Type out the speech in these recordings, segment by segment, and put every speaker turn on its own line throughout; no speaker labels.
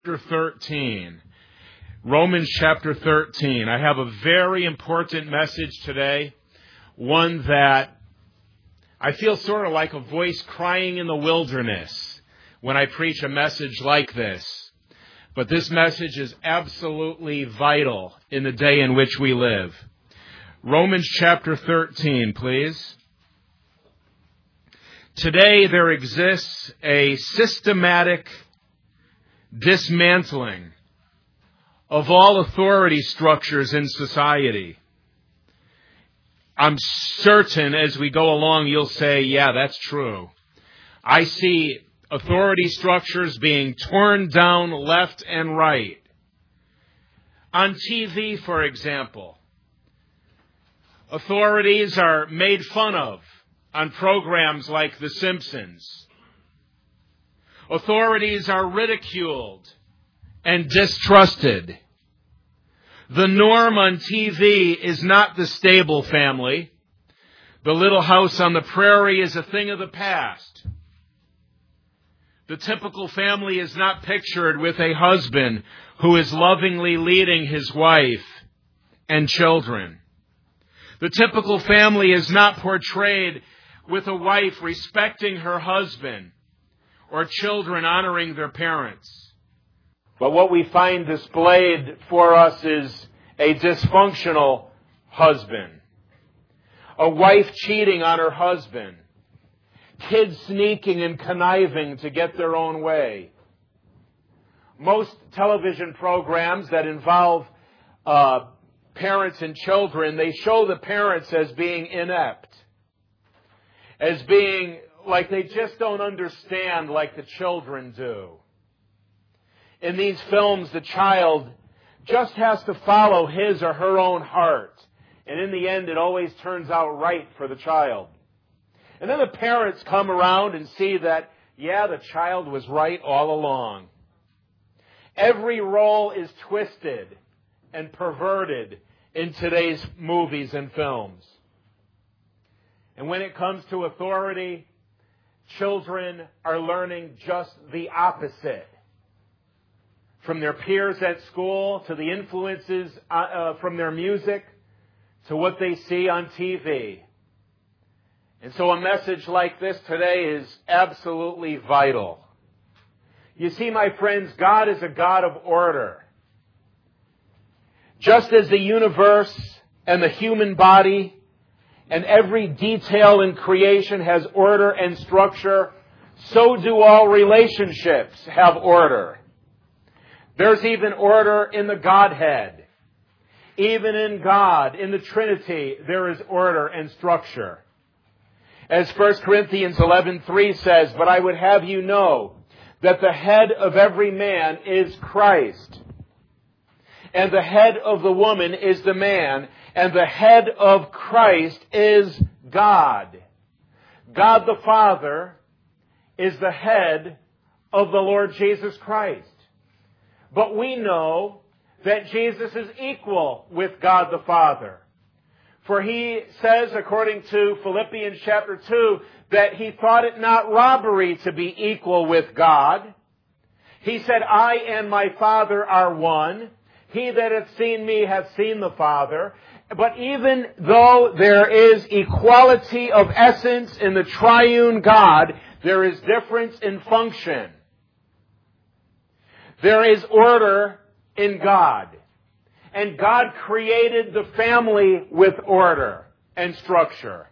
chapter 13. Romans chapter 13. I have a very important message today, one that I feel sort of like a voice crying in the wilderness when I preach a message like this. But this message is absolutely vital in the day in which we live. Romans chapter 13, please. Today there exists a systematic dismantling of all authority structures in society. I'm certain as we go along you'll say, yeah, that's true. I see authority structures being torn down left and right. On TV, for example, authorities are made fun of on programs like The Simpsons. Authorities are ridiculed and distrusted. The norm on TV is not the stable family. The little house on the prairie is a thing of the past. The typical family is not pictured with a husband who is lovingly leading his wife and children. The typical family is not portrayed with a wife respecting her husband or children honoring their parents. But what we find displayed for us is a dysfunctional husband, a wife cheating on her husband, kids sneaking and conniving to get their own way. Most television programs that involve parents and children, they show the parents as being inept, as being like they just don't understand like the children do. In these films, the child just has to follow his or her own heart. And in the end, it always turns out right for the child. And then the parents come around and see that, yeah, the child was right all along. Every role is twisted and perverted in today's movies and films. And when it comes to authority, children are learning just the opposite. From their peers at school, to the influences from their music, to what they see on TV. And so a message like this today is absolutely vital. You see, my friends, God is a God of order. Just as the universe and the human body and every detail in creation has order and structure, so do all relationships have order. There's even order in the Godhead. Even in God, in the Trinity, there is order and structure. As 1 Corinthians 11:3 says, "But I would have you know that the head of every man is Christ, and the head of the woman is the man, and the head of Christ is God." God the Father is the head of the Lord Jesus Christ. But we know that Jesus is equal with God the Father. For he says, according to Philippians chapter 2, that he thought it not robbery to be equal with God. He said, "I and my Father are one. He that hath seen me hath seen the Father." But even though there is equality of essence in the triune God, there is difference in function. There is order in God. And God created the family with order and structure.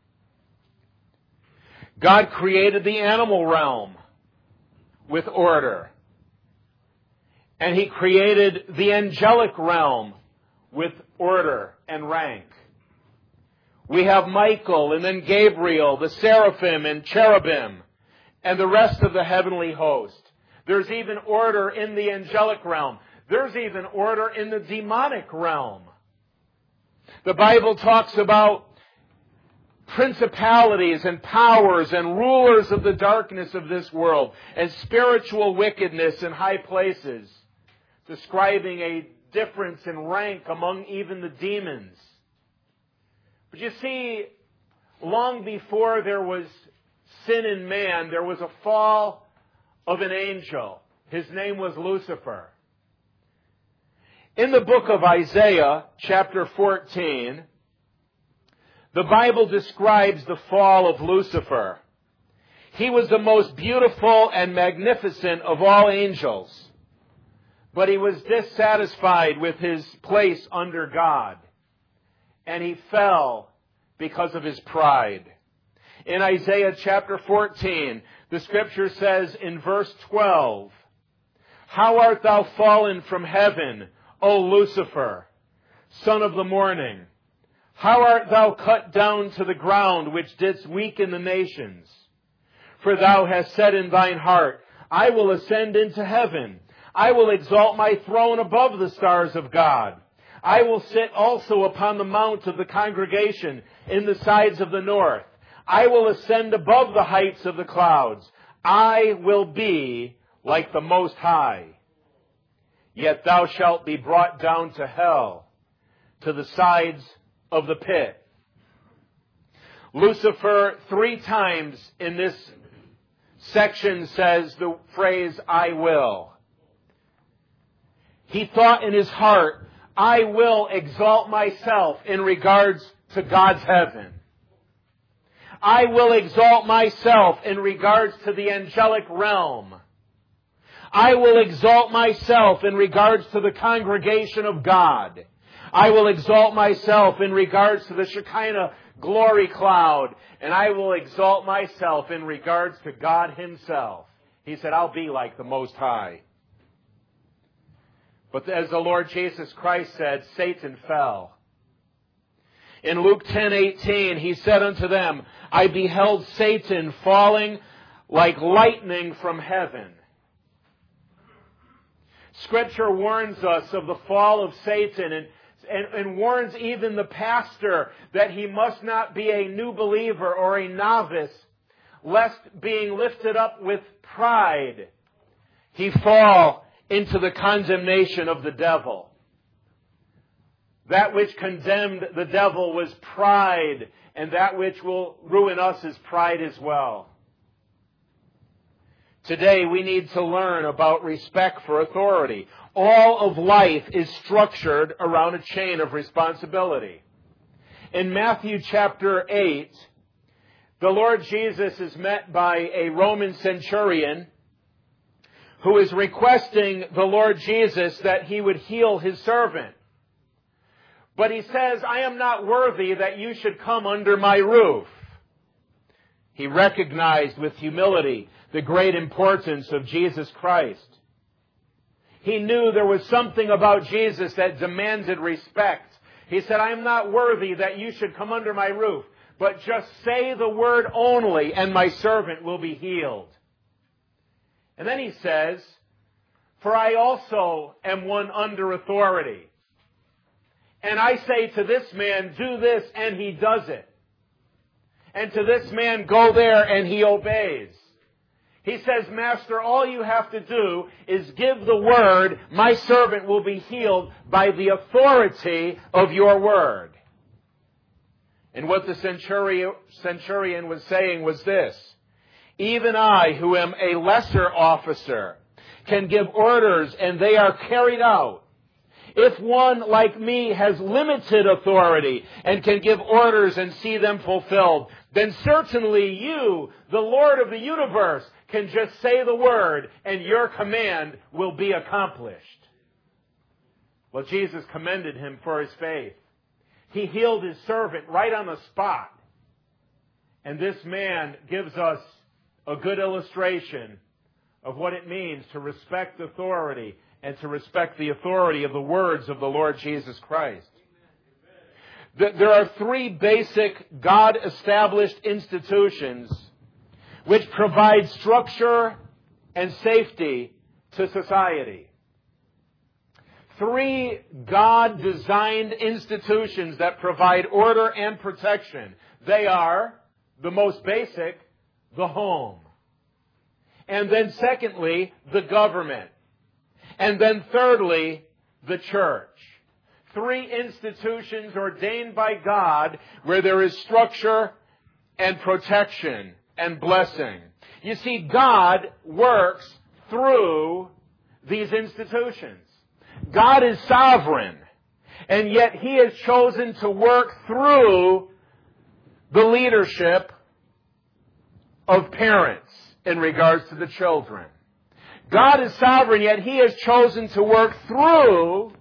God created the animal realm with order. And He created the angelic realm with order and rank. We have Michael and then Gabriel, the seraphim and cherubim, and the rest of the heavenly host. There's even order in the angelic realm. There's even order in the demonic realm. The Bible talks about principalities and powers and rulers of the darkness of this world and spiritual wickedness in high places, describing a difference in rank among even the demons. But you see, long before there was sin in man, there was a fall of an angel. His name was Lucifer. In the book of Isaiah, chapter 14, the Bible describes the fall of Lucifer. He was the most beautiful and magnificent of all angels, but he was dissatisfied with his place under God, and he fell because of his pride. In Isaiah chapter 14, the scripture says in verse 12, "How art thou fallen from heaven, O Lucifer, son of the morning? How art thou cut down to the ground, which didst weaken the nations? For thou hast said in thine heart, I will ascend into heaven. I will exalt my throne above the stars of God. I will sit also upon the mount of the congregation in the sides of the north. I will ascend above the heights of the clouds. I will be like the Most High. Yet thou shalt be brought down to hell, to the sides of the pit." Lucifer 3 times in this section says the phrase, "I will." He thought in his heart, "I will exalt myself in regards to God's heaven. I will exalt myself in regards to the angelic realm. I will exalt myself in regards to the congregation of God. I will exalt myself in regards to the Shekinah glory cloud. And I will exalt myself in regards to God Himself." He said, "I'll be like the Most High." But as the Lord Jesus Christ said, Satan fell. In Luke 10:18, He said unto them, "I beheld Satan falling like lightning from heaven." Scripture warns us of the fall of Satan and warns even the pastor that he must not be a new believer or a novice, lest being lifted up with pride, he fall into the condemnation of the devil. That which condemned the devil was pride, and that which will ruin us is pride as well. Today we need to learn about respect for authority. All of life is structured around a chain of responsibility. In Matthew chapter 8, the Lord Jesus is met by a Roman centurion who is requesting the Lord Jesus that He would heal his servant. But he says, "I am not worthy that you should come under my roof." He recognized with humility the great importance of Jesus Christ. He knew there was something about Jesus that demanded respect. He said, "I am not worthy that you should come under my roof, but just say the word only and my servant will be healed." And then he says, "For I also am one under authority. And I say to this man, do this, and he does it. And to this man, go there, and he obeys." He says, "Master, all you have to do is give the word, my servant will be healed by the authority of your word." And what the centurion was saying was this: "Even I, who am a lesser officer, can give orders and they are carried out. If one like me has limited authority and can give orders and see them fulfilled, then certainly you, the Lord of the universe, can just say the word and your command will be accomplished." Well, Jesus commended him for his faith. He healed his servant right on the spot. And this man gives us a good illustration of what it means to respect authority and to respect the authority of the words of the Lord Jesus Christ. There are 3 basic God-established institutions which provide structure and safety to society. 3 God-designed institutions that provide order and protection. They are, the most basic, the home. And then secondly, the government. And then thirdly, the church. 3 institutions ordained by God where there is structure and protection and blessing. You see, God works through these institutions. God is sovereign, and yet He has chosen to work through the leadership of parents in regards to the children. God is sovereign, yet He has chosen to work through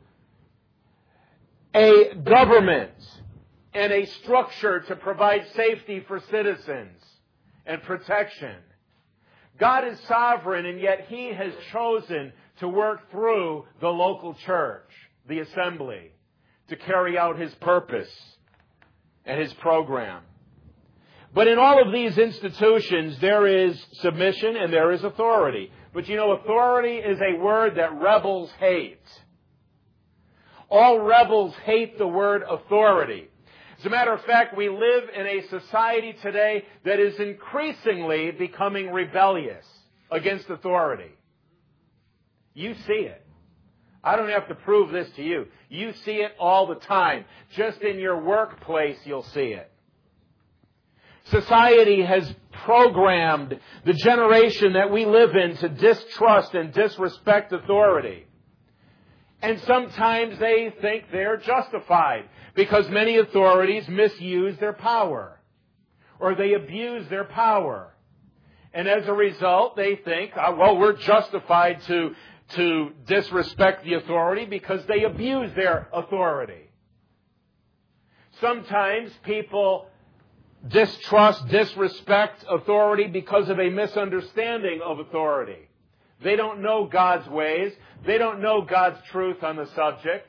a government and a structure to provide safety for citizens and protection. God is sovereign, and yet He has chosen to work through the local church, the assembly, to carry out His purpose and His program. But in all of these institutions, there is submission and there is authority. But you know, authority is a word that rebels hate. All rebels hate the word authority. As a matter of fact, we live in a society today that is increasingly becoming rebellious against authority. You see it. I don't have to prove this to you. You see it all the time. Just in your workplace, you'll see it. Society has programmed the generation that we live in to distrust and disrespect authority. And sometimes they think they're justified because many authorities misuse their power or they abuse their power. And as a result, they think, well, we're justified to disrespect the authority because they abuse their authority. Sometimes people distrust, disrespect authority because of a misunderstanding of authority. They don't know God's ways. They don't know God's truth on the subject.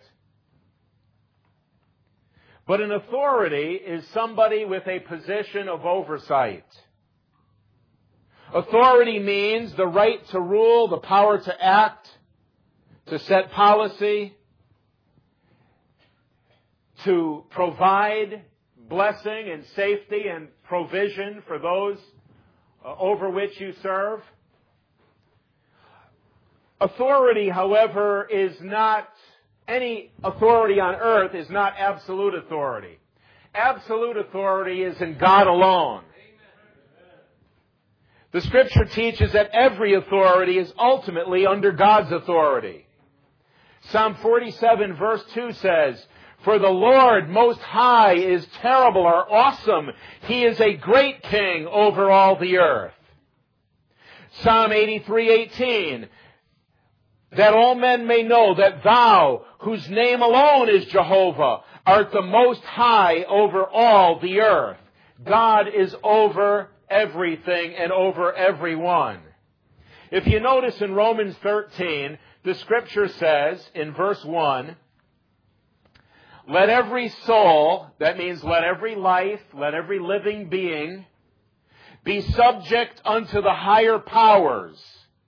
But an authority is somebody with a position of oversight. Authority means the right to rule, the power to act, to set policy, to provide blessing and safety and provision for those over which you serve. Authority, however, is not, any authority on earth is not absolute authority. Absolute authority is in God alone. The Scripture teaches that every authority is ultimately under God's authority. Psalm 47 verse 2 says, "For the Lord Most High is terrible or awesome. He is a great king over all the earth." Psalm 83:18, "That all men may know that thou, whose name alone is Jehovah, art the Most High over all the earth." God is over everything and over everyone. If you notice in Romans 13, the Scripture says in verse 1, "Let every soul," that means let every life, let every living being, "be subject unto the higher powers,"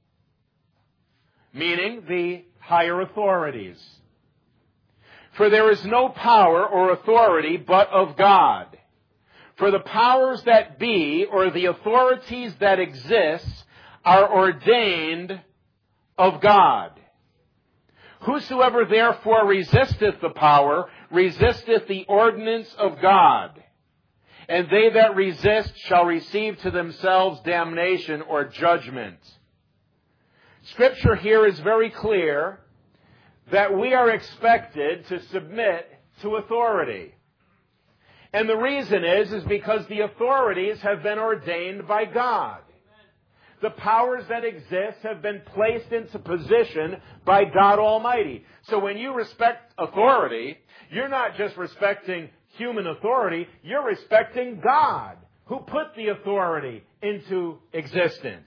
meaning the higher authorities. "For there is no power or authority but of God. For the powers that be, or the authorities that exist, are ordained of God. Whosoever therefore resisteth the power, resisteth the ordinance of God. And they that resist shall receive to themselves damnation or judgment." Scripture here is very clear that we are expected to submit to authority. And the reason is because the authorities have been ordained by God. The powers that exist have been placed into position by God Almighty. So when you respect authority, you're not just respecting human authority, you're respecting God, who put the authority into existence.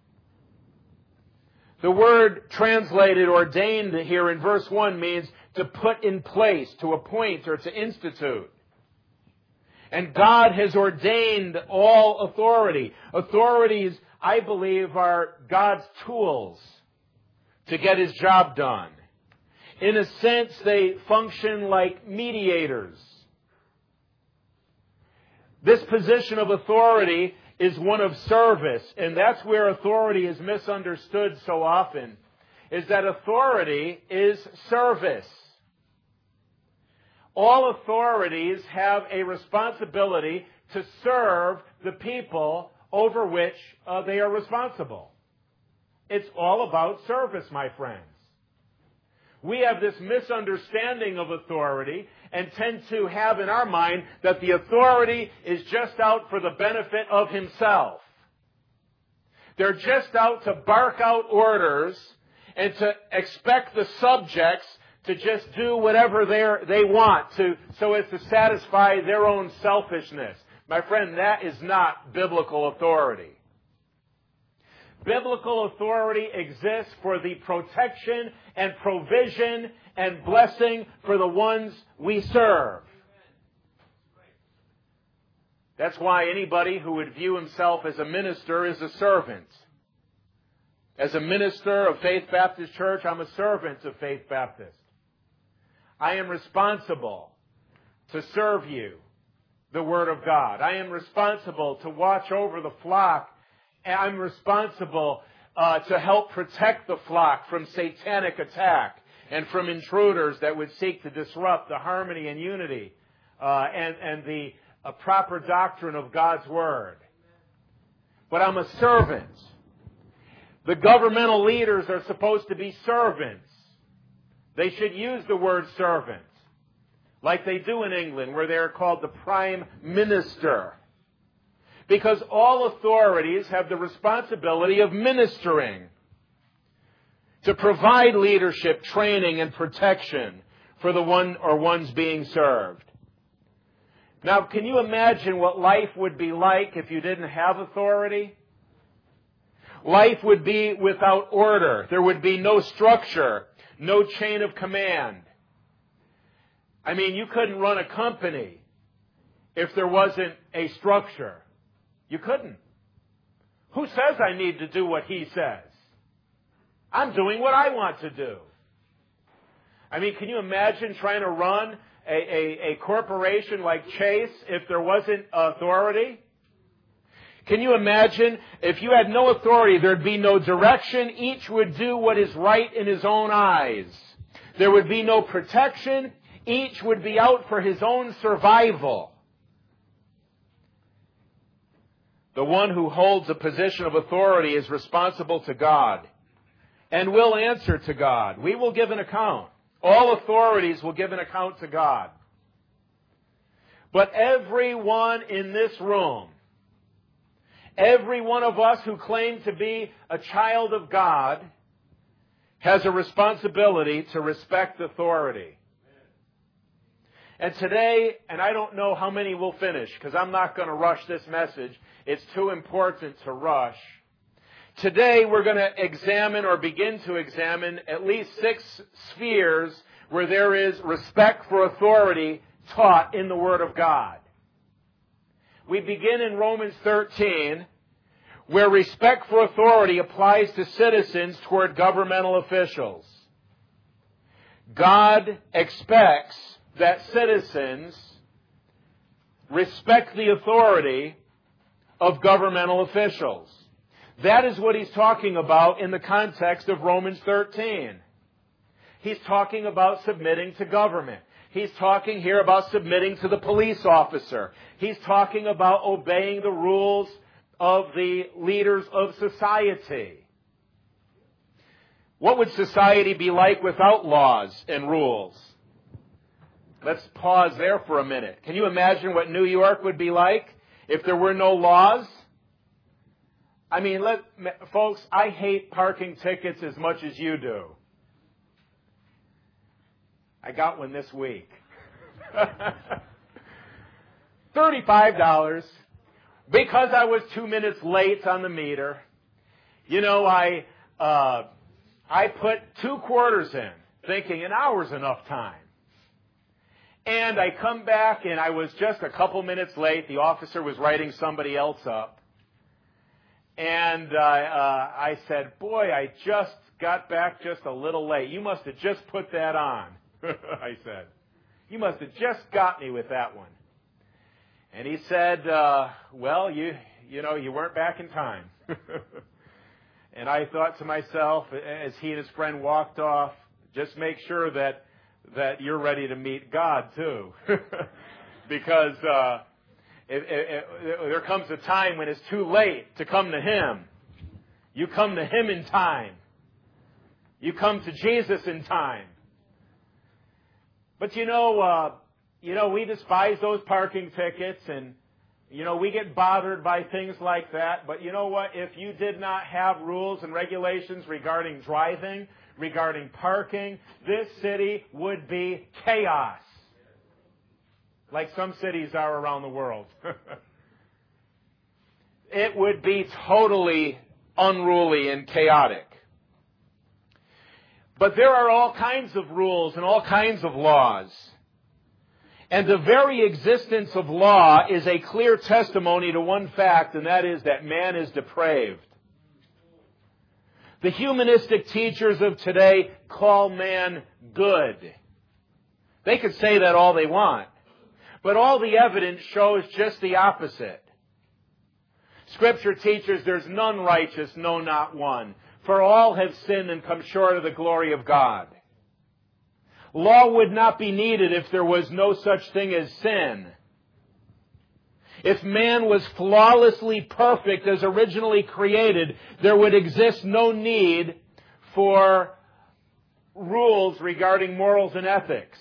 The word translated ordained here in verse 1 means to put in place, to appoint, or to institute. And God has ordained all authority. Authorities, I believe, are God's tools to get His job done. In a sense, they function like mediators. This position of authority is one of service, and that's where authority is misunderstood so often, is that authority is service. All authorities have a responsibility to serve the people over which they are responsible. It's all about service, my friends. We have this misunderstanding of authority and tend to have in our mind that the authority is just out for the benefit of himself. They're just out to bark out orders and to expect the subjects to just do whatever they want so as to satisfy their own selfishness. My friend, that is not biblical authority. Biblical authority exists for the protection and provision and blessing for the ones we serve. That's why anybody who would view himself as a minister is a servant. As a minister of Faith Baptist Church, I'm a servant of Faith Baptist. I am responsible to serve you the Word of God. I am responsible to watch over the flock. I'm responsible to help protect the flock from satanic attack and from intruders that would seek to disrupt the harmony and unity and the proper doctrine of God's Word. But I'm a servant. The governmental leaders are supposed to be servants. They should use the word servant, like they do in England, where they're called the Prime Minister. Because all authorities have the responsibility of ministering, to provide leadership, training, and protection for the one or ones being served. Now, can you imagine what life would be like if you didn't have authority? Life would be without order. There would be no structure, no chain of command. I mean, you couldn't run a company if there wasn't a structure. You couldn't. Who says I need to do what he says? I'm doing what I want to do. I mean, can you imagine trying to run a corporation like Chase if there wasn't authority? Can you imagine if you had no authority, there'd be no direction. Each would do what is right in his own eyes. There would be no protection. Each would be out for his own survival. The one who holds a position of authority is responsible to God and will answer to God. We will give an account. All authorities will give an account to God. But everyone in this room, every one of us who claim to be a child of God, has a responsibility to respect authority. And today, and I don't know how many will finish, because I'm not going to rush this message. It's too important to rush. Today, we're going to examine or begin to examine at least 6 spheres where there is respect for authority taught in the Word of God. We begin in Romans 13, where respect for authority applies to citizens toward governmental officials. God expects that citizens respect the authority of governmental officials. That is what he's talking about in the context of Romans 13. He's talking about submitting to government. He's talking here about submitting to the police officer. He's talking about obeying the rules of the leaders of society. What would society be like without laws and rules? Let's pause there for a minute. Can you imagine what New York would be like if there were no laws? I mean, folks, I hate parking tickets as much as you do. I got one this week. $35 because I was 2 minutes late on the meter. You know, I put 2 quarters in, thinking an hour's enough time. And I come back, and I was just a couple minutes late. The officer was writing somebody else up. And I said, boy, I just got back just a little late. You must have just put that on, I said. You must have just got me with that one. And he said, well, you weren't back in time. And I thought to myself, as he and his friend walked off, just make sure that you're ready to meet God, too. Because there comes a time when it's too late to come to Him. You come to Him in time. You come to Jesus in time. But we despise those parking tickets, and we get bothered by things like that. But you know what? If you did not have rules and regulations regarding driving, regarding parking, this city would be chaos. Like some cities are around the world. It would be totally unruly and chaotic. But there are all kinds of rules and all kinds of laws. And the very existence of law is a clear testimony to one fact, and that is that man is depraved. The humanistic teachers of today call man good. They could say that all they want, but all the evidence shows just the opposite. Scripture teaches there's none righteous, no, not one. For all have sinned and come short of the glory of God. Law would not be needed if there was no such thing as sin. If man was flawlessly perfect as originally created, there would exist no need for rules regarding morals and ethics.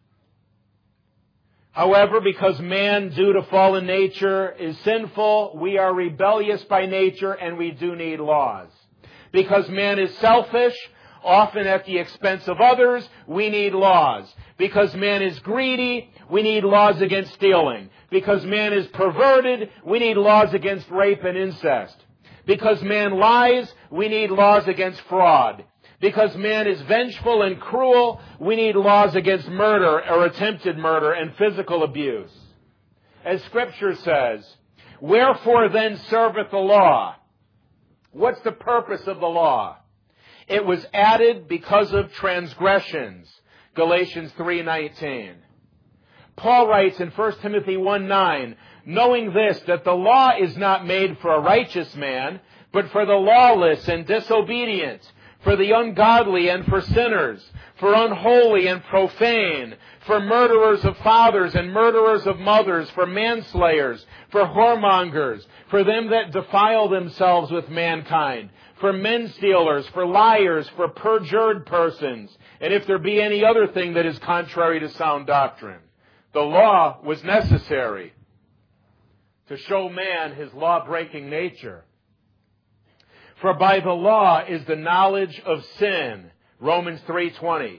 However, because man, due to fallen nature, is sinful, we are rebellious by nature and we do need laws. Because man is selfish, often at the expense of others, we need laws. Because man is greedy, we need laws against stealing. Because man is perverted, we need laws against rape and incest. Because man lies, we need laws against fraud. Because man is vengeful and cruel, we need laws against murder or attempted murder and physical abuse. As Scripture says, wherefore then serveth the law? What's the purpose of the law? It was added because of transgressions. Galatians 3:19. Paul writes in 1 Timothy 1:9, knowing this, that the law is not made for a righteous man, but for the lawless and disobedient, for the ungodly and for sinners, for unholy and profane, for murderers of fathers and murderers of mothers, for manslayers, for whoremongers, for them that defile themselves with mankind, for men stealers, for liars, for perjured persons, and if there be any other thing that is contrary to sound doctrine. The law was necessary to show man his law-breaking nature. For by the law is the knowledge of sin. Romans 3:20.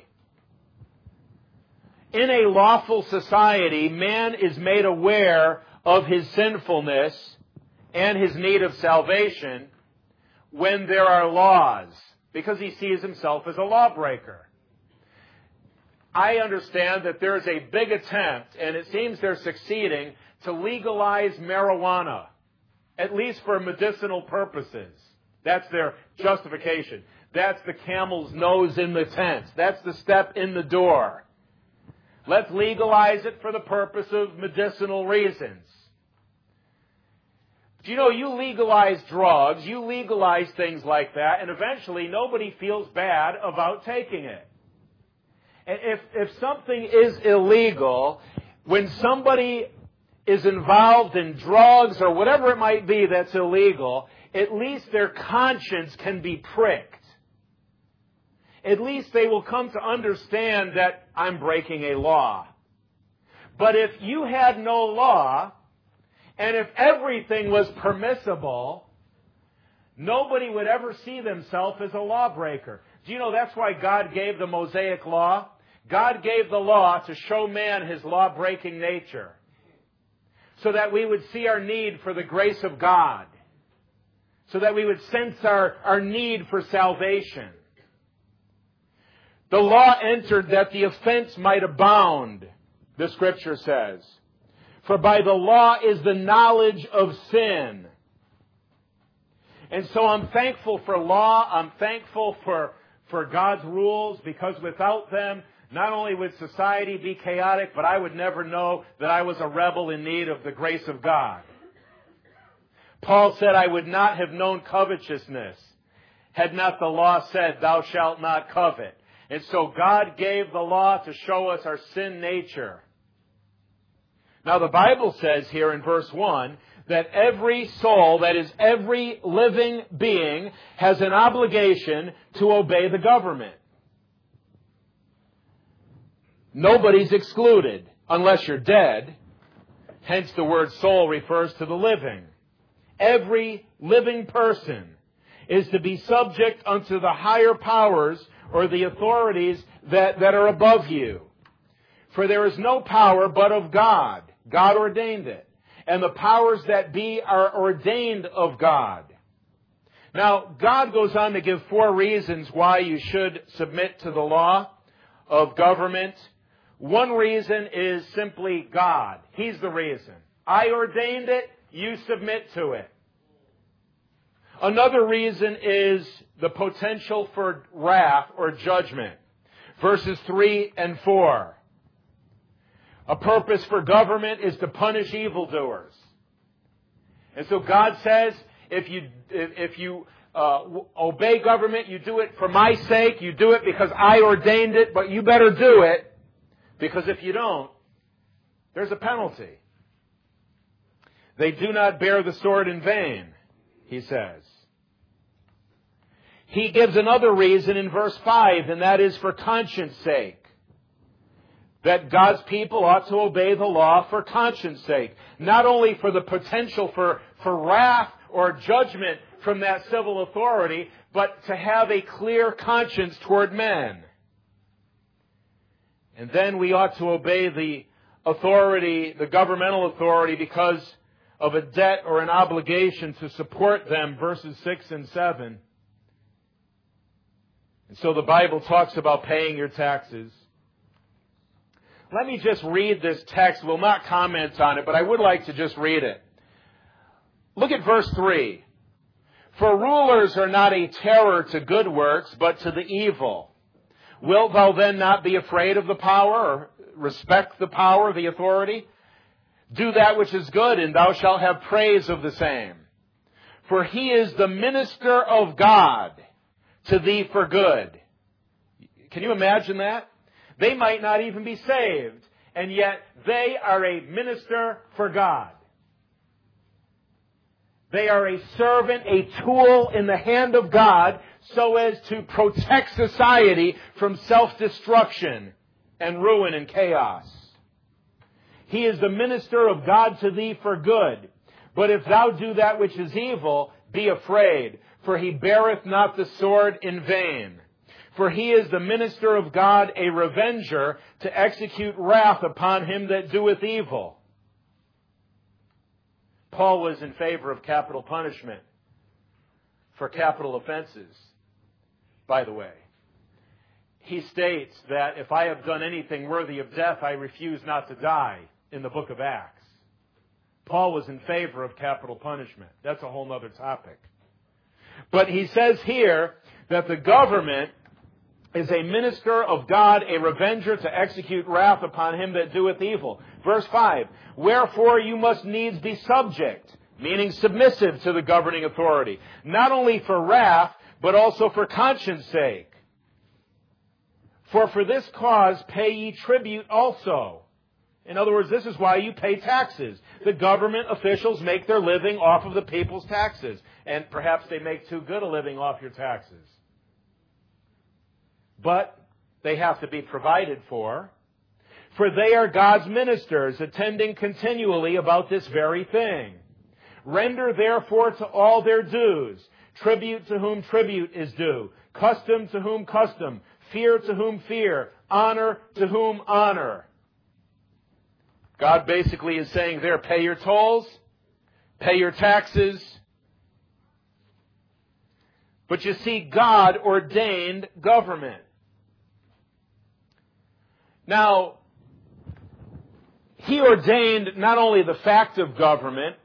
In a lawful society, man is made aware of his sinfulness and his need of salvation when there are laws, because he sees himself as a lawbreaker. I understand that there's a big attempt, and it seems they're succeeding, to legalize marijuana, at least for medicinal purposes. That's their justification. That's the camel's nose in the tent. That's the step in the door. Let's legalize it for the purpose of medicinal reasons. But you legalize drugs, you legalize things like that, and eventually nobody feels bad about taking it. And if something is illegal, when somebody is involved in drugs or whatever it might be that's illegal, at least their conscience can be pricked. At least they will come to understand that I'm breaking a law. But if you had no law, and if everything was permissible, nobody would ever see themselves as a lawbreaker. Do you know that's why God gave the Mosaic Law? God gave the law to show man his law-breaking nature, so that we would see our need for the grace of God, so that we would sense our need for salvation. The law entered that the offense might abound, the Scripture says. For by the law is the knowledge of sin. And so I'm thankful for law. I'm thankful for God's rules, because without them, not only would society be chaotic, but I would never know that I was a rebel in need of the grace of God. Paul said, I would not have known covetousness had not the law said, thou shalt not covet. And so God gave the law to show us our sin nature. Now the Bible says here in verse 1 that every soul, that is every living being, has an obligation to obey the government. Nobody's excluded unless you're dead. Hence the word soul refers to the living. Every living person is to be subject unto the higher powers or the authorities that are above you. For there is no power but of God. God ordained it. And the powers that be are ordained of God. Now, God goes on to give 4 reasons why you should submit to the law of government. One reason is simply God. He's the reason. I ordained it, you submit to it. Another reason is the potential for wrath or judgment. Verses 3 and 4. A purpose for government is to punish evildoers. And so God says, if you obey government, you do it for my sake, you do it because I ordained it, but you better do it, because if you don't, there's a penalty. They do not bear the sword in vain, he says. He gives another reason in verse 5, and that is for conscience sake. That God's people ought to obey the law for conscience sake. Not only for the potential for wrath or judgment from that civil authority, but to have a clear conscience toward men. And then we ought to obey the authority, the governmental authority, because of a debt or an obligation to support them, verses 6 and 7. And so the Bible talks about paying your taxes. Let me just read this text. We'll not comment on it, but I would like to just read it. Look at verse 3. For rulers are not a terror to good works, but to the evil. Wilt thou then not be afraid of the power, or respect the power, the authority? Do that which is good, and thou shalt have praise of the same. For he is the minister of God to thee for good. Can you imagine that? They might not even be saved, and yet they are a minister for God. They are a servant, a tool in the hand of God, so as to protect society from self-destruction and ruin and chaos. He is the minister of God to thee for good. But if thou do that which is evil, be afraid, for he beareth not the sword in vain. For he is the minister of God, a revenger, to execute wrath upon him that doeth evil. Paul was in favor of capital punishment for capital offenses, by the way. He states that if I have done anything worthy of death, I refuse not to die, in the book of Acts. Paul was in favor of capital punishment. That's a whole other topic. But he says here that the government is a minister of God, a revenger to execute wrath upon him that doeth evil. Verse 5, wherefore you must needs be subject, meaning submissive to the governing authority, not only for wrath, but also for conscience sake. For this cause pay ye tribute also. In other words, this is why you pay taxes. The government officials make their living off of the people's taxes. And perhaps they make too good a living off your taxes. But they have to be provided for. For they are God's ministers, attending continually about this very thing. Render therefore to all their dues. Tribute to whom tribute is due. Custom to whom custom. Fear to whom fear. Honor to whom honor. God basically is saying there, pay your tolls, pay your taxes. But you see, God ordained government. Now, He ordained not only the fact of government,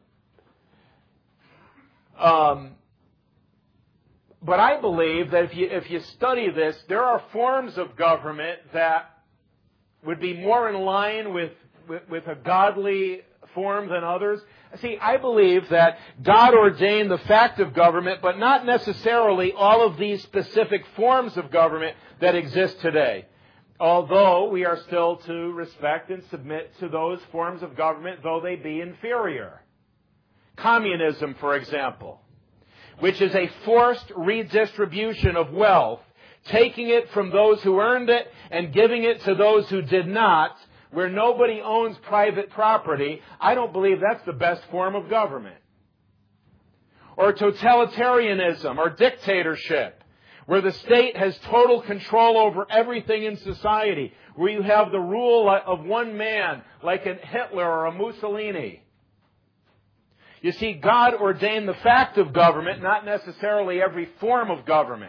but I believe that if you study this, there are forms of government that would be more in line with a godly form than others. See, I believe that God ordained the fact of government, but not necessarily all of these specific forms of government that exist today. Although we are still to respect and submit to those forms of government, though they be inferior. communism, for example, which is a forced redistribution of wealth, taking it from those who earned it and giving it to those who did not, where nobody owns private property, I don't believe that's the best form of government. Or totalitarianism or dictatorship, where the state has total control over everything in society, where you have the rule of one man like a Hitler or a Mussolini. You see, God ordained the fact of government, not necessarily every form of government.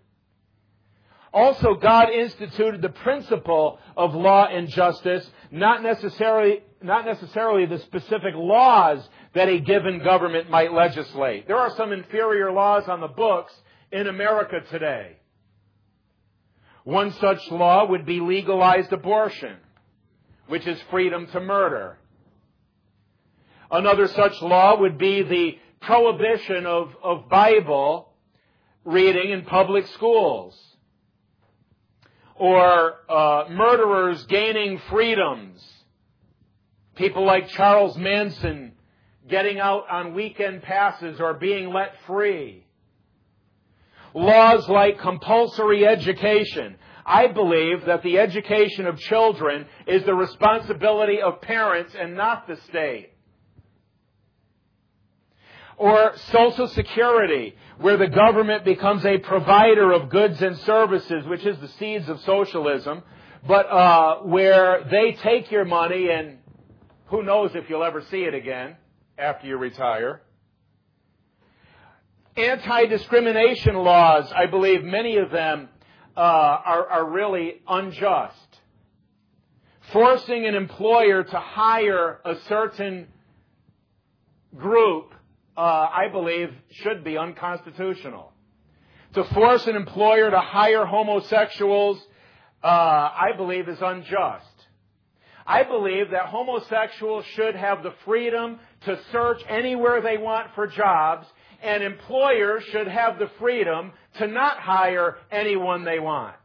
Also, God instituted the principle of law and justice, not necessarily the specific laws that a given government might legislate. There are some inferior laws on the books in America today. One such law would be legalized abortion, which is freedom to murder. Another such law would be the prohibition of Bible reading in public schools. Or murderers gaining freedoms. People like Charles Manson getting out on weekend passes or being let free. Laws like compulsory education. I believe that the education of children is the responsibility of parents and not the state. Or Social Security, where the government becomes a provider of goods and services, which is the seeds of socialism, but where they take your money and who knows if you'll ever see it again after you retire. Anti-discrimination laws, I believe many of them are really unjust. Forcing an employer to hire a certain group, I believe, should be unconstitutional. To force an employer to hire homosexuals, I believe, is unjust. I believe that homosexuals should have the freedom to search anywhere they want for jobs, and employers should have the freedom to not hire anyone they want.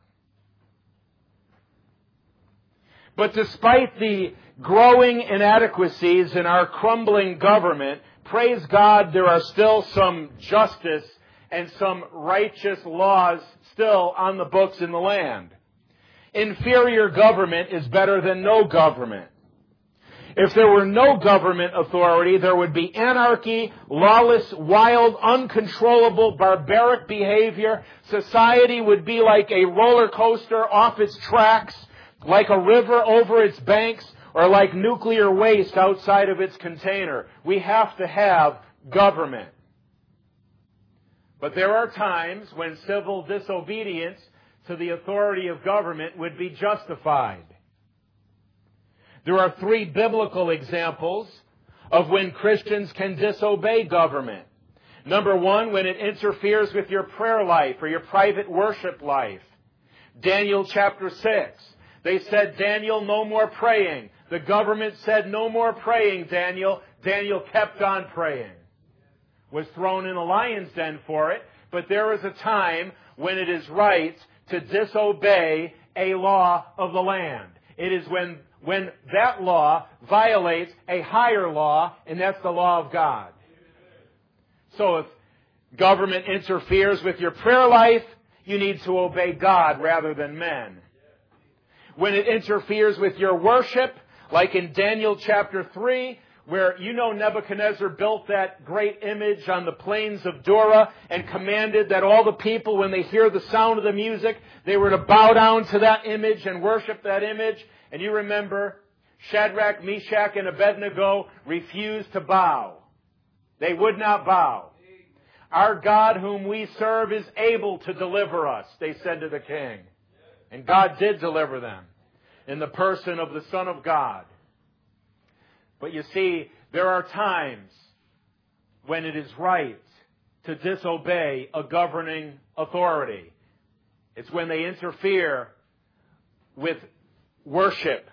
But despite the growing inadequacies in our crumbling government, praise God, there are still some justice and some righteous laws still on the books in the land. Inferior government is better than no government. If there were no government authority, there would be anarchy, lawless, wild, uncontrollable, barbaric behavior. Society would be like a roller coaster off its tracks, like a river over its banks, or like nuclear waste outside of its container. We have to have government. But there are times when civil disobedience to the authority of government would be justified. There are 3 biblical examples of when Christians can disobey government. Number 1, when it interferes with your prayer life or your private worship life. Daniel chapter 6. They said, Daniel, no more praying. The government said, no more praying, Daniel. Daniel kept on praying. Was thrown in a lion's den for it, but there is a time when it is right to disobey a law of the land. It is when that law violates a higher law, and that's the law of God. So if government interferes with your prayer life, you need to obey God rather than men. When it interferes with your worship, like in Daniel chapter 3, where Nebuchadnezzar built that great image on the plains of Dura and commanded that all the people, when they hear the sound of the music, they were to bow down to that image and worship that image. And you remember, Shadrach, Meshach, and Abednego refused to bow. They would not bow. Our God whom we serve is able to deliver us, they said to the king. And God did deliver them in the person of the Son of God. But you see, there are times when it is right to disobey a governing authority. It's when they interfere with worship,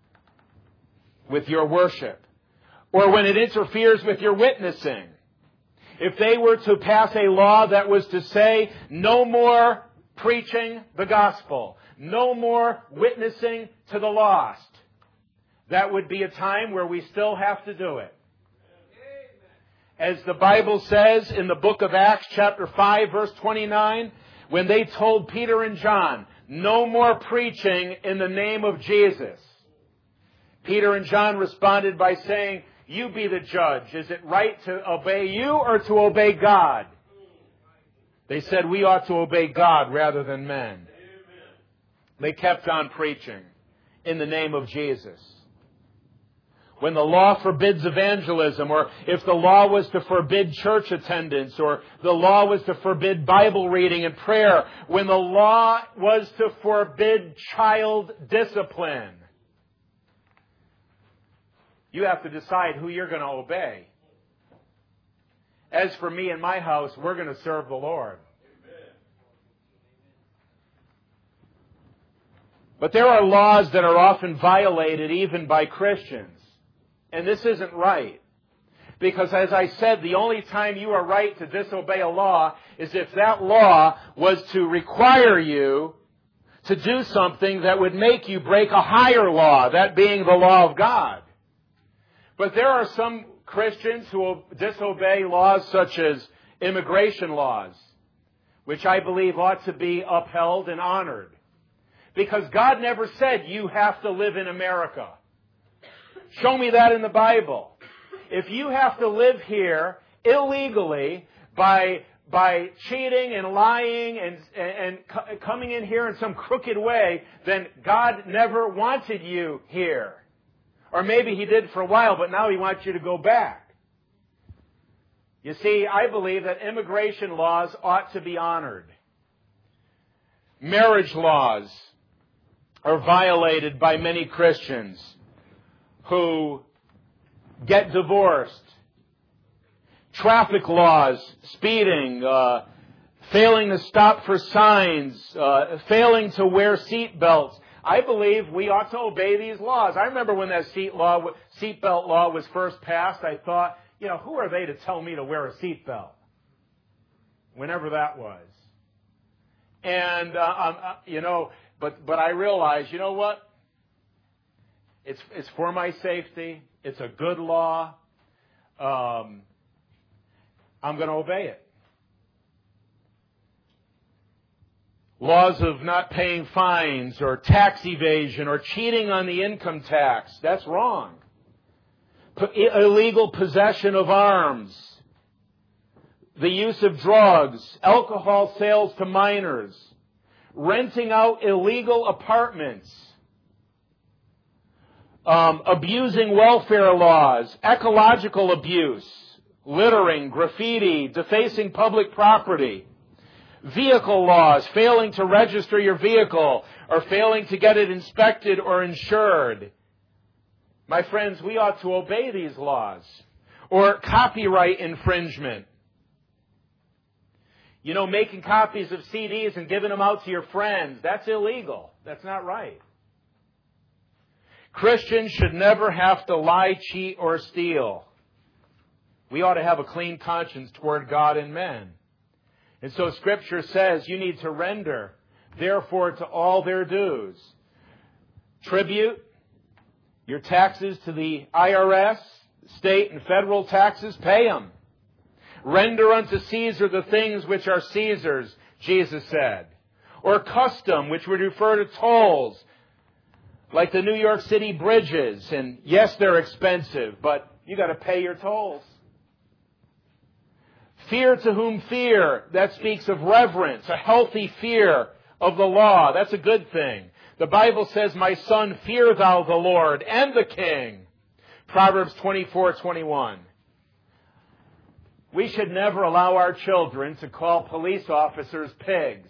with your worship, or when it interferes with your witnessing. If they were to pass a law that was to say, no more preaching the gospel, no more witnessing to the lost, that would be a time where we still have to do it. As the Bible says in the book of Acts, chapter 5, verse 29, when they told Peter and John, no more preaching in the name of Jesus, Peter and John responded by saying, you be the judge. Is it right to obey you or to obey God? They said we ought to obey God rather than men. They kept on preaching in the name of Jesus. When the law forbids evangelism, or if the law was to forbid church attendance, or the law was to forbid Bible reading and prayer, when the law was to forbid child discipline, you have to decide who you're going to obey. As for me and my house, we're going to serve the Lord. But there are laws that are often violated even by Christians. And this isn't right. Because as I said, the only time you are right to disobey a law is if that law was to require you to do something that would make you break a higher law, that being the law of God. But there are some Christians who will disobey laws such as immigration laws, which I believe ought to be upheld and honored. Because God never said you have to live in America. Show me that in the Bible. If you have to live here illegally by cheating and lying and coming in here in some crooked way, then God never wanted you here. Or maybe He did for a while, but now He wants you to go back. You see, I believe that immigration laws ought to be honored. Marriage laws are violated by many Christians who get divorced. Traffic laws, speeding, failing to stop for signs, failing to wear seat belts. I believe we ought to obey these laws. I remember when that seatbelt law was first passed, I thought, who are they to tell me to wear a seatbelt? Whenever that was. And, but I realized, you know what? It's for my safety. It's a good law. I'm going to obey it. Laws of not paying fines or tax evasion or cheating on the income tax. That's wrong. Illegal possession of arms. The use of drugs. Alcohol sales to minors. Renting out illegal apartments. Abusing welfare laws. Ecological abuse. Littering, graffiti, defacing public property. Vehicle laws, failing to register your vehicle or failing to get it inspected or insured. My friends, we ought to obey these laws. Or copyright infringement. Making copies of CDs and giving them out to your friends, that's illegal. That's not right. Christians should never have to lie, cheat, or steal. We ought to have a clean conscience toward God and men. And so Scripture says you need to render, therefore, to all their dues. Tribute, your taxes to the IRS, state and federal taxes, pay them. Render unto Caesar the things which are Caesar's, Jesus said. Or custom, which would refer to tolls, like the New York City bridges. And yes, they're expensive, but you got to pay your tolls. Fear to whom fear, that speaks of reverence, a healthy fear of the law. That's a good thing. The Bible says, my son, fear thou the Lord and the King. Proverbs 24:21. We should never allow our children to call police officers pigs.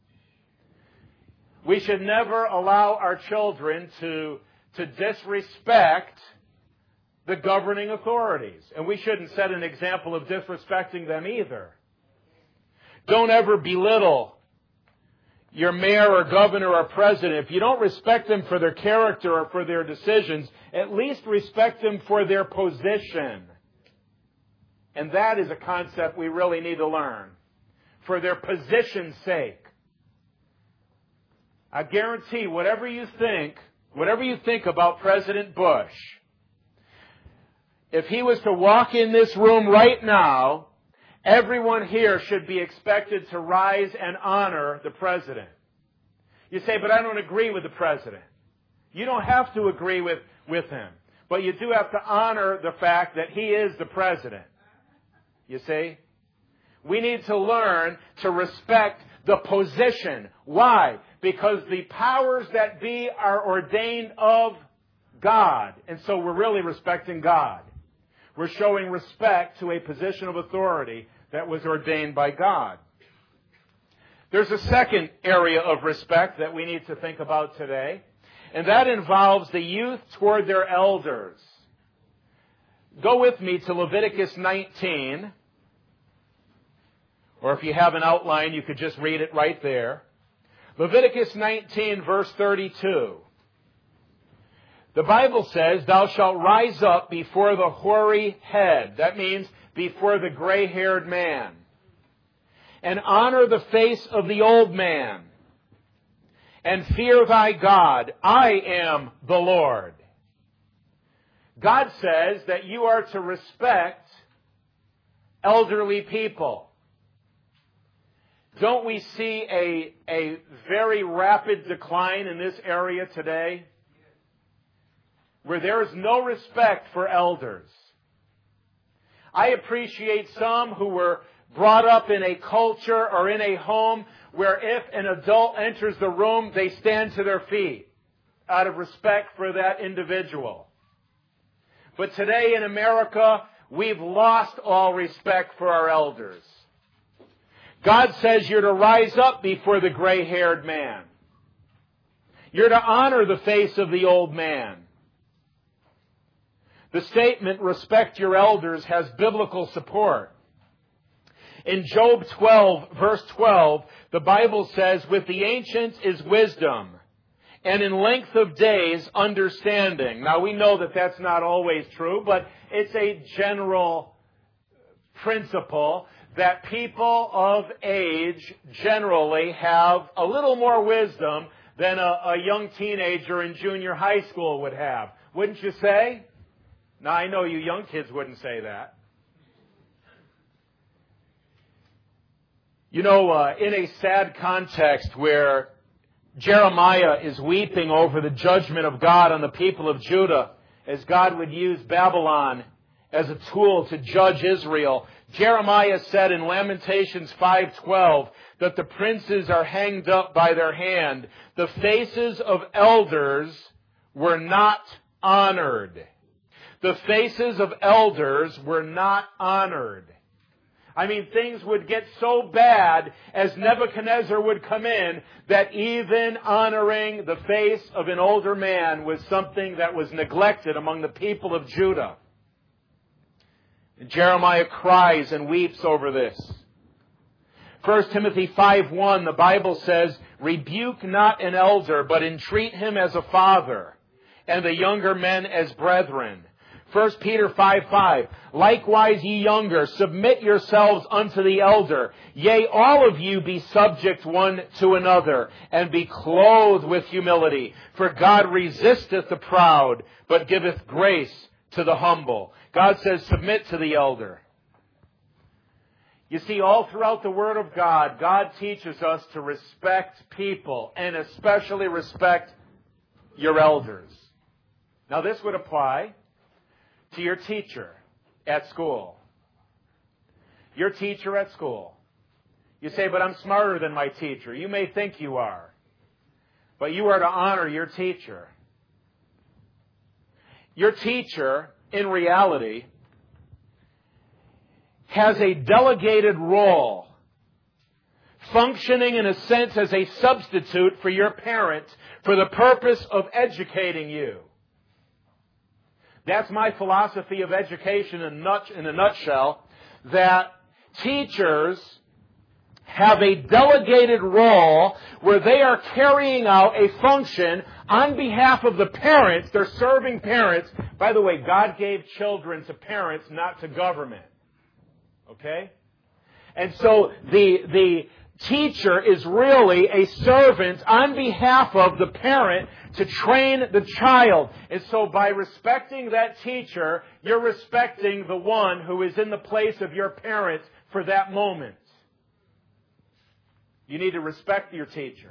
We should never allow our children to disrespect the governing authorities. And we shouldn't set an example of disrespecting them either. Don't ever belittle your mayor or governor or president. If you don't respect them for their character or for their decisions, at least respect them for their position. And that is a concept we really need to learn. For their position's sake. I guarantee whatever you think about President Bush, if he was to walk in this room right now, everyone here should be expected to rise and honor the President. You say, but I don't agree with the President. You don't have to agree with him. But you do have to honor the fact that he is the President. You see? We need to learn to respect the position. Why? Because the powers that be are ordained of God. And so we're really respecting God. We're showing respect to a position of authority that was ordained by God. There's a second area of respect that we need to think about today, and that involves the youth toward their elders. Go with me to Leviticus 19, or if you have an outline, you could just read it right there. Leviticus 19, verse 32. The Bible says, "Thou shalt rise up before the hoary head." That means before the gray-haired man. "And honor the face of the old man. And fear thy God. I am the Lord." God says that you are to respect elderly people. Don't we see a very rapid decline in this area today, where there is no respect for elders? I appreciate some who were brought up in a culture or in a home where if an adult enters the room, they stand to their feet out of respect for that individual. But today in America, we've lost all respect for our elders. God says you're to rise up before the gray-haired man. You're to honor the face of the old man. The statement, "respect your elders," has biblical support. In Job 12, verse 12, the Bible says, "With the ancients is wisdom, and in length of days understanding." Now we know that that's not always true, but it's a general principle that people of age generally have a little more wisdom than a young teenager in junior high school would have. Wouldn't you say? Now, I know you young kids wouldn't say that. You know, in a sad context where Jeremiah is weeping over the judgment of God on the people of Judah, as God would use Babylon as a tool to judge Israel, Jeremiah said in Lamentations 5:12 that the princes are hanged up by their hand. The faces of elders were not honored. The faces of elders were not honored. I mean, things would get so bad as Nebuchadnezzar would come in that even honoring the face of an older man was something that was neglected among the people of Judah. And Jeremiah cries and weeps over this. 1 Timothy 5:1, the Bible says, "Rebuke not an elder, but entreat him as a father, and the younger men as brethren." 1 Peter 5:5, "Likewise, ye younger, submit yourselves unto the elder. Yea, all of you be subject one to another, and be clothed with humility. For God resisteth the proud, but giveth grace to the humble." God says, submit to the elder. You see, all throughout the Word of God, God teaches us to respect people, and especially respect your elders. Now, this would apply to your teacher at school. Your teacher at school. You say, but I'm smarter than my teacher. You may think you are. But you are to honor your teacher. Your teacher, in reality, has a delegated role, functioning in a sense as a substitute for your parent for the purpose of educating you. That's my philosophy of education in a nutshell, that teachers have a delegated role where they are carrying out a function on behalf of the parents. They're serving parents. By the way, God gave children to parents, not to government. Okay? And so the teacher is really a servant on behalf of the parent to train the child. And so by respecting that teacher, you're respecting the one who is in the place of your parent for that moment. You need to respect your teacher.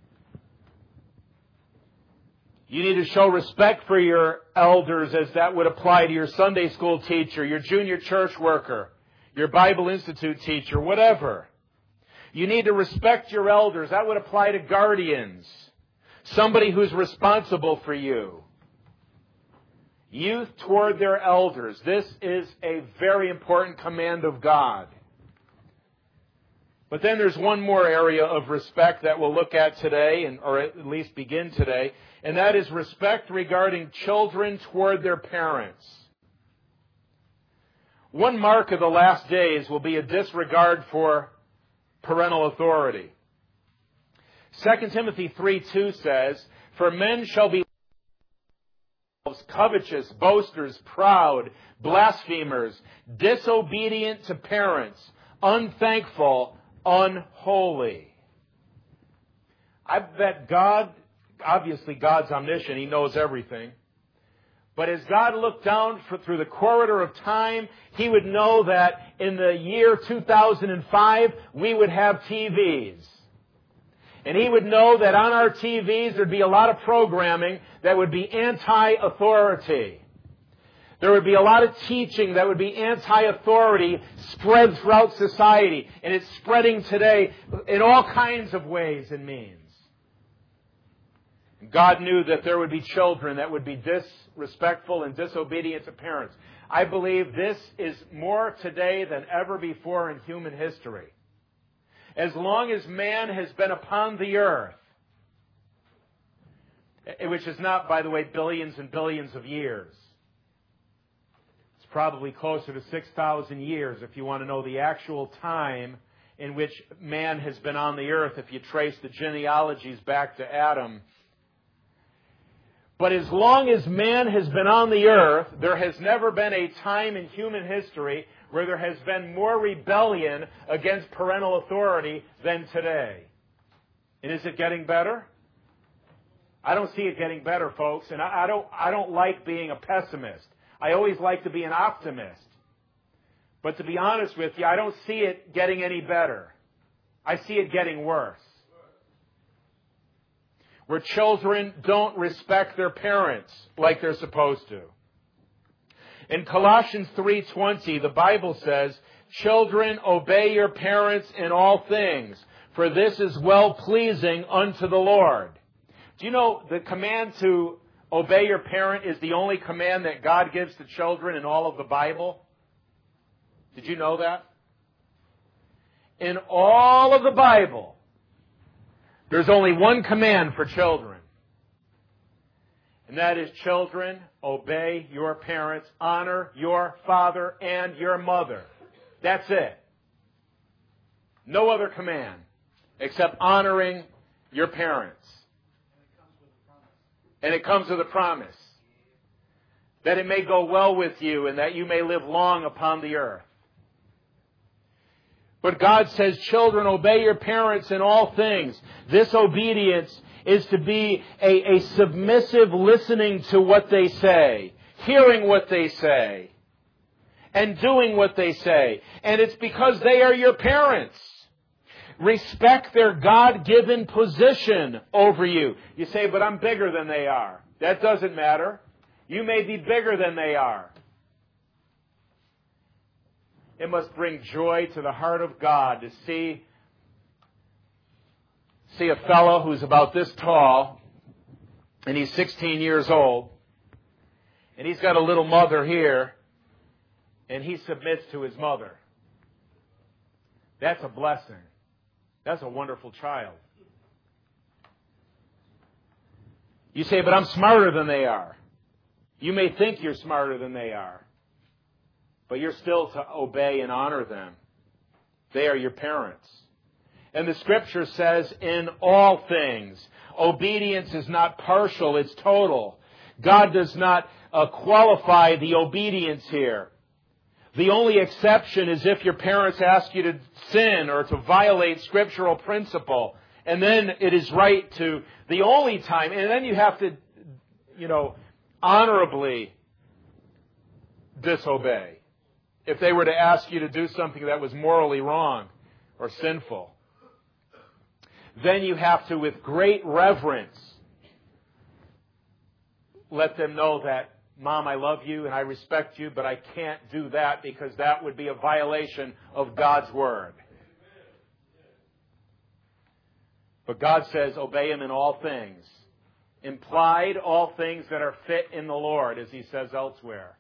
You need to show respect for your elders, as that would apply to your Sunday school teacher, your junior church worker, your Bible Institute teacher, whatever. You need to respect your elders. That would apply to guardians, somebody who's responsible for you. Youth toward their elders. This is a very important command of God. But then there's one more area of respect that we'll look at today, or at least begin today, and that is respect regarding children toward their parents. One mark of the last days will be a disregard for parental authority. 2 Timothy 3:2 says, "For men shall be covetous, boasters, proud, blasphemers, disobedient to parents, unthankful, unholy." I bet God, obviously God's omniscient, He knows everything. But as God looked down through the corridor of time, He would know that in the year 2005, we would have TVs. And He would know that on our TVs there'd be a lot of programming that would be anti-authority. There would be a lot of teaching that would be anti-authority spread throughout society. And it's spreading today in all kinds of ways and means. God knew that there would be children that would be disrespectful and disobedient to parents. I believe this is more today than ever before in human history. As long as man has been upon the earth, which is not, by the way, billions and billions of years. It's probably closer to 6,000 years if you want to know the actual time in which man has been on the earth, if you trace the genealogies back to Adam. But as long as man has been on the earth, there has never been a time in human history where there has been more rebellion against parental authority than today. And is it getting better? I don't see it getting better, folks, and I don't like being a pessimist. I always like to be an optimist. But to be honest with you, I don't see it getting any better. I see it getting worse. Where children don't respect their parents like they're supposed to. In Colossians 3:20, the Bible says, "Children, obey your parents in all things, for this is well-pleasing unto the Lord." Do you know the command to obey your parent is the only command that God gives to children in all of the Bible? Did you know that? In all of the Bible, there's only one command for children. And that is, children, obey your parents, honor your father and your mother. That's it. No other command except honoring your parents. And it comes with a promise that it may go well with you and that you may live long upon the earth. But God says, children, obey your parents in all things. This obedience is to be a submissive listening to what they say, hearing what they say, and doing what they say. And it's because they are your parents. Respect their God-given position over you. You say, but I'm bigger than they are. That doesn't matter. You may be bigger than they are. It must bring joy to the heart of God to see a fellow who's about this tall, and he's 16 years old, and he's got a little mother here, and he submits to his mother. That's a blessing. That's a wonderful child. You say, but I'm smarter than they are. You may think you're smarter than they are, but you're still to obey and honor them. They are your parents. And the Scripture says, in all things, obedience is not partial, it's total. God does not qualify the obedience here. The only exception is if your parents ask you to sin or to violate scriptural principle. And then it is right to, the only time, and then you have to, honorably disobey. If they were to ask you to do something that was morally wrong or sinful, then you have to, with great reverence, let them know that, Mom, I love you and I respect you, but I can't do that because that would be a violation of God's Word. But God says, obey Him in all things. Implied, all things that are fit in the Lord, as He says elsewhere.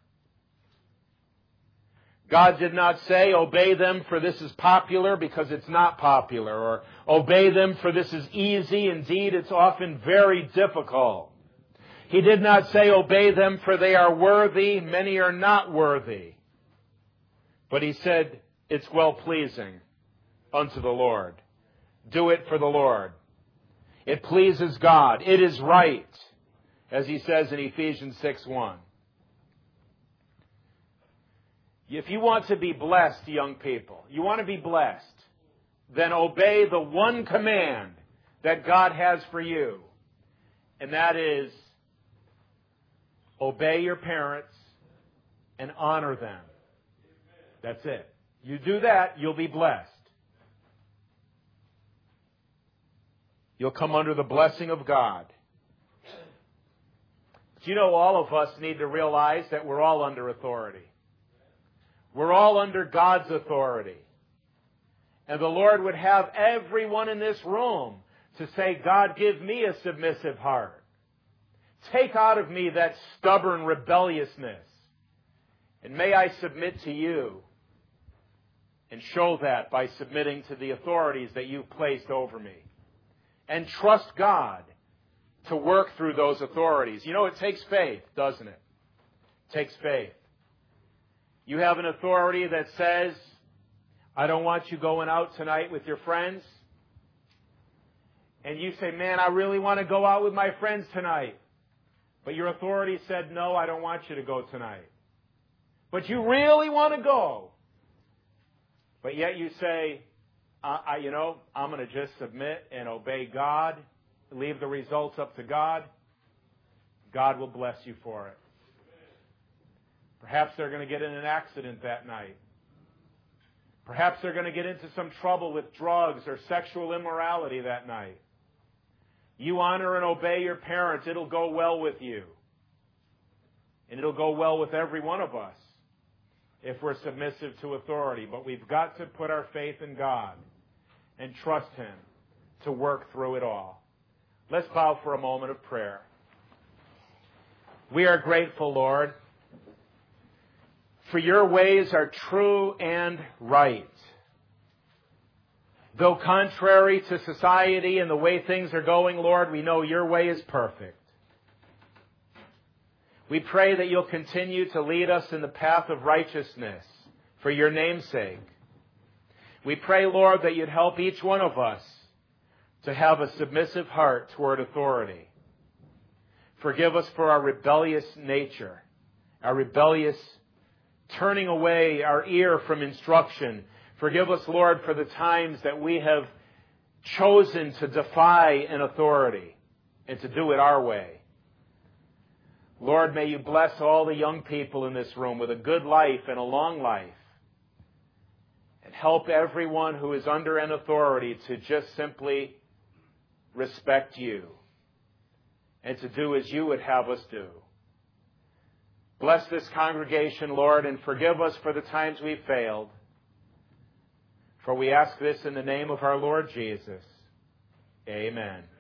God did not say, obey them for this is popular because it's not popular, or obey them for this is easy. Indeed, it's often very difficult. He did not say, obey them for they are worthy. Many are not worthy. But He said, it's well-pleasing unto the Lord. Do it for the Lord. It pleases God. It is right, as He says in Ephesians 6:1. If you want to be blessed, young people, you want to be blessed, then obey the one command that God has for you. And that is, obey your parents and honor them. That's it. You do that, you'll be blessed. You'll come under the blessing of God. But all of us need to realize that we're all under authority. We're all under God's authority. And the Lord would have everyone in this room to say, God, give me a submissive heart. Take out of me that stubborn rebelliousness. And may I submit to you. And show that by submitting to the authorities that you've placed over me. And trust God to work through those authorities. It takes faith, doesn't it? It takes faith. You have an authority that says, I don't want you going out tonight with your friends. And you say, man, I really want to go out with my friends tonight. But your authority said, no, I don't want you to go tonight. But you really want to go. But yet you say, I'm going to just submit and obey God, leave the results up to God. God will bless you for it. Perhaps they're going to get in an accident that night. Perhaps they're going to get into some trouble with drugs or sexual immorality that night. You honor and obey your parents. It'll go well with you. And it'll go well with every one of us if we're submissive to authority. But we've got to put our faith in God and trust Him to work through it all. Let's bow for a moment of prayer. We are grateful, Lord, for your ways are true and right. Though contrary to society and the way things are going, Lord, we know your way is perfect. We pray that you'll continue to lead us in the path of righteousness for your name's sake. We pray, Lord, that you'd help each one of us to have a submissive heart toward authority. Forgive us for our rebellious nature, our rebellious turning away our ear from instruction. Forgive us, Lord, for the times that we have chosen to defy an authority and to do it our way. Lord, may you bless all the young people in this room with a good life and a long life. And help everyone who is under an authority to just simply respect you and to do as you would have us do. Bless this congregation, Lord, and forgive us for the times we've failed. For we ask this in the name of our Lord Jesus. Amen.